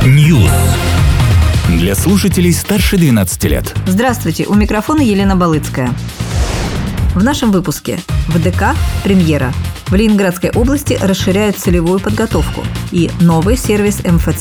News. Для слушателей старше 12 лет. Здравствуйте, у микрофона Елена Балыцкая. В нашем выпуске в ДК премьера. В Ленинградской области расширяют целевую подготовку и новый сервис МФЦ.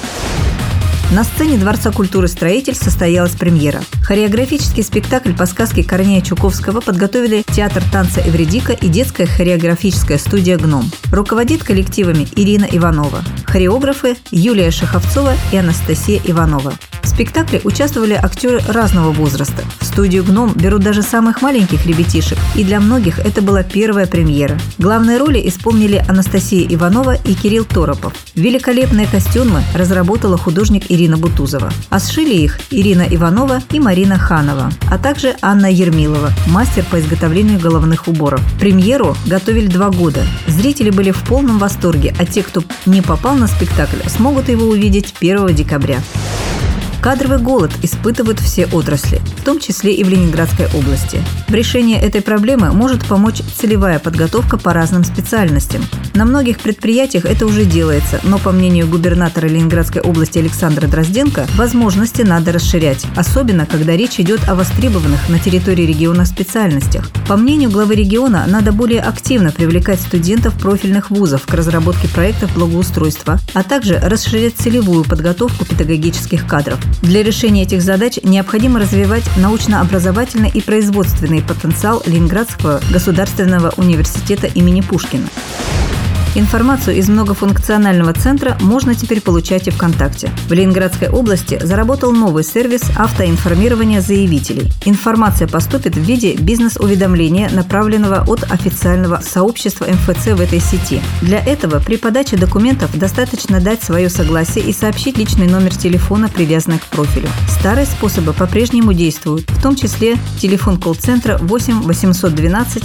На сцене Дворца культуры «Строитель» состоялась премьера. Хореографический спектакль по сказке Корнея Чуковского подготовили театр танца «Эвредика» и детская хореографическая студия «Гном». Руководит коллективами Ирина Иванова. Хореографы Юлия Шаховцова и Анастасия Иванова. В спектакле участвовали актеры разного возраста. В студию «Гном» берут даже самых маленьких ребятишек, и для многих это была первая премьера. Главные роли исполнили Анастасия Иванова и Кирилл Торопов. Великолепные костюмы разработала художник Ирина Бутузова. А сшили их Ирина Иванова и Марина Ханова, а также Анна Ермилова, мастер по изготовлению головных уборов. Премьеру готовили 2 года. Зрители были в полном восторге, а те, кто не попал на спектакль, смогут его увидеть 1 декабря. Кадровый голод испытывают все отрасли, в том числе и в Ленинградской области. В решении этой проблемы может помочь целевая подготовка по разным специальностям. На многих предприятиях это уже делается, но, по мнению губернатора Ленинградской области Александра Дрозденко, возможности надо расширять, особенно когда речь идет о востребованных на территории региона специальностях. По мнению главы региона, надо более активно привлекать студентов профильных вузов к разработке проектов благоустройства, а также расширять целевую подготовку педагогических кадров. Для решения этих задач необходимо развивать научно-образовательный и производственный потенциал Ленинградского государственного университета имени Пушкина. Информацию из многофункционального центра можно теперь получать и ВКонтакте. В Ленинградской области заработал новый сервис автоинформирования заявителей. Информация поступит в виде бизнес-уведомления, направленного от официального сообщества МФЦ в этой сети. Для этого при подаче документов достаточно дать свое согласие и сообщить личный номер телефона, привязанный к профилю. Старые способы по-прежнему действуют, в том числе телефон колл-центра 8 812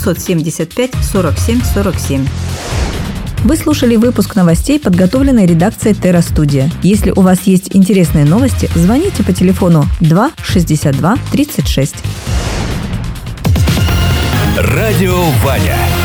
775 47 47. Вы слушали выпуск новостей, подготовленный редакцией Терра Студия. Если у вас есть интересные новости, звоните по телефону 2 62 36. Радио Ваня.